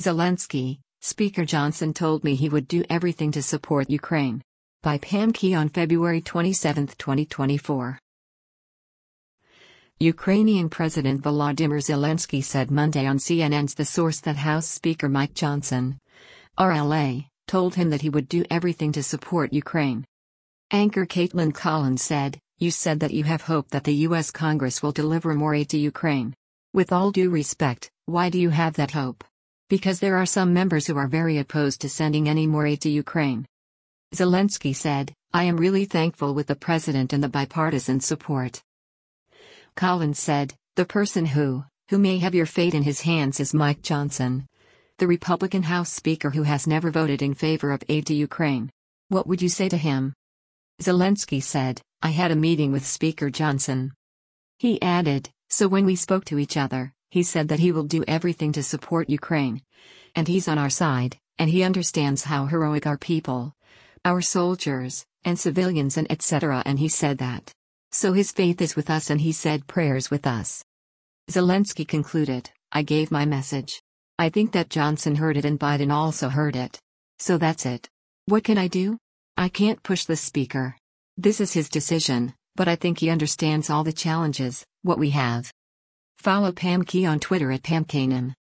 Zelensky, Speaker Johnson told me he would do everything to support Ukraine. By Pam Key on February 27, 2024. Ukrainian President Volodymyr Zelensky said Monday on CNN's The Source that House Speaker Mike Johnson, RLA, told him that he would do everything to support Ukraine. Anchor Caitlin Collins said, "You said that you have hope that the U.S. Congress will deliver more aid to Ukraine. With all due respect, why do you have that hope? Because there are some members who are very opposed to sending any more aid to Ukraine." Zelensky said, "I am really thankful with the president and the bipartisan support." Collins said, "The person who may have your fate in his hands is Mike Johnson, the Republican House Speaker who has never voted in favor of aid to Ukraine. What would you say to him?" Zelensky said, "I had a meeting with Speaker Johnson." He added, "So when we spoke to each other, he said that he will do everything to support Ukraine. And he's on our side, and he understands how heroic our people, our soldiers, and civilians and etc. and he said that. So his faith is with us and he said prayers with us." Zelensky concluded, "I gave my message. I think that Johnson heard it and Biden also heard it. So that's it. What can I do? I can't push the speaker. This is his decision, but I think he understands all the challenges, what we have." Follow Pam Key on Twitter at PamKanem.